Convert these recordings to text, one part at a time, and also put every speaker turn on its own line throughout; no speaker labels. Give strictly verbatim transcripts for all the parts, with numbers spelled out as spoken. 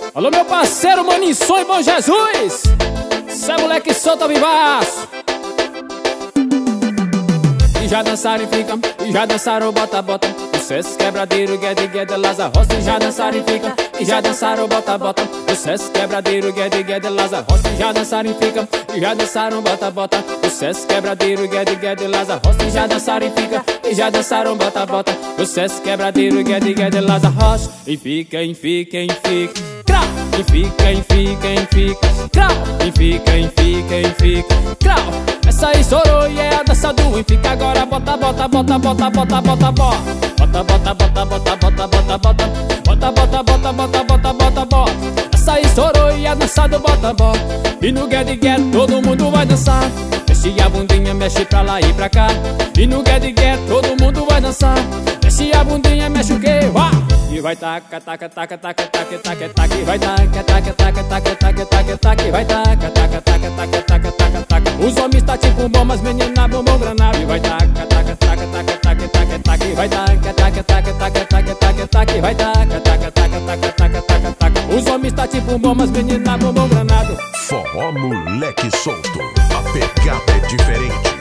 Alô, meu parceiro Maninson e Bom Jesus, cê é moleque solta vivaço. E já dançaram e ficam, e já dançaram bota bota. Vocês quebradeiro, guede guede, Laza Roça. E já dançaram e ficam, e já dançaram bota bota. Vocês quebradeiro, guede guede, Laza Roça. E já dançaram e ficam, e já dançaram bota bota. Vocês quebradeiro, guede guede, Laza Roça. E já dançaram e ficam, e já dançaram bota bota. Vocês quebradeiro, guede guede, Laza Roça. E fica, e fica, e fica. E fica, e fica, e fica, crau. E fica, e fica, e fica, crau. Essa aí estourou e é a dança do e fica. Agora bota, bota, bota, bota, bota, bota, bota. Bota, bota, bota, bota, bota, bota, bota. Bota, bota, bota, bota, bota, bota, bota. Essa aí estourou e é a dança do bota, bota. E no get get todo mundo vai dançar. Mexe a bundinha, mexe pra lá e pra cá. E no get get todo mundo vai dançar. Mexe a bundinha, mexe o que? Vá! E vai taca, taca, taca, taca, taca, taca, taca. E vai taca, taca, taca, taca, taca, taca, taca. E vai taca, taca, taca, taca, taca, taca, taca. Os homens tá tipo bomba, as meninas bombom granada. E vai taca, taca, taca, taca, taca, taca, taca. E vai taca, taca, taca, taca, taca, taca, taca. E vai taca, taca, taca, taca, taca, taca, taca. Os homens tá tipo bomba, as meninas bombom granada.
Forró moleque solto, a pegada é diferente.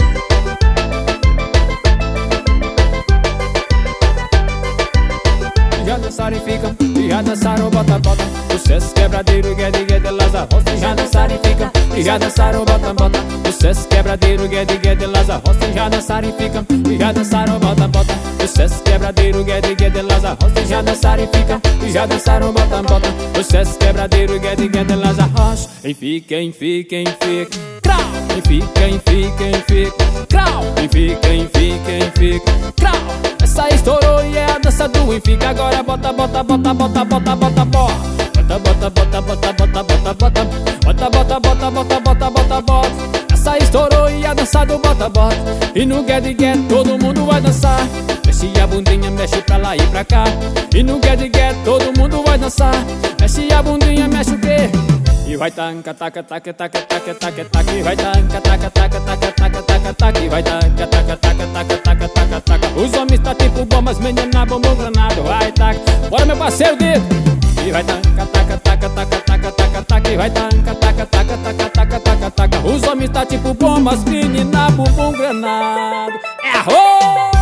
Já dançaram e ficam, e já dançaram bota bota. Vocês quebradeiro, guede guede, Laza Roça. Já dançaram e ficam, e já dançaram bota bota. Vocês quebradeiro, guede guede, Laza Roça. Já dançaram e ficam, e já dançaram bota bota. Vocês quebradeiro, guede guede, Laza Roça. Já dançaram e ficam, e já dançaram bota bota. Vocês quebradeiro, guede guede, Laza Roça. E fica, e fica, e fica, crau. E fica, e fica, e fica, crau. E fica, e fica, e fica, crau. Essa estourou e é a dança do e fica. Agora bota, bota, bota, bota, bota, bota, bota. Bota, bota, bota, bota, bota, bota, bota. Bota, bota, bota, bota, bota, bota, bota. Essa estourou e a dança do bota, bota. E no get get todo mundo vai dançar. Mexe a bundinha, mexe pra lá e pra cá. E no get get todo mundo vai dançar. Mexe a bundinha, mexe o quê? E vai taca, taca, taca, taca, taca, taca, taca. E vai taca, taca, taca, taca, taca, taca, taca. E vai taca, taca, taca, taca, taca, taca, taca. Os homens tá tipo bomba, as meninas bombom granada. Vai taca, bora meu parceiro dedo. E vai taca, taca, taca, taca, taca, taca, taca. E vai taca, taca, taca, taca, taca, taca, taca. Os homens tá tipo bomba, as meninas bombom granada. Errou!